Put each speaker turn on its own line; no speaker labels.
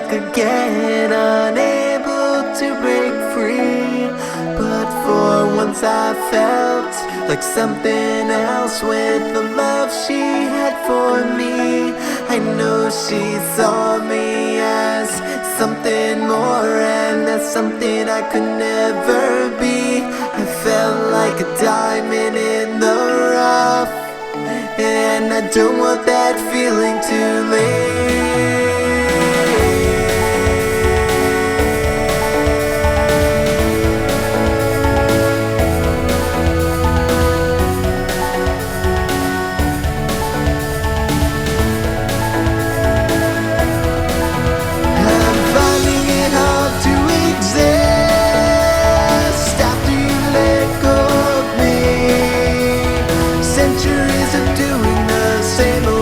back again, unable to break free. But for once I felt like something else with the love she had for me. I know she saw me as something more, and that's something I could never be. I felt like a diamond in the rough, and I don't want that feeling to leave. I'm finding it hard to exist after you let go of me. Centuries of doing the same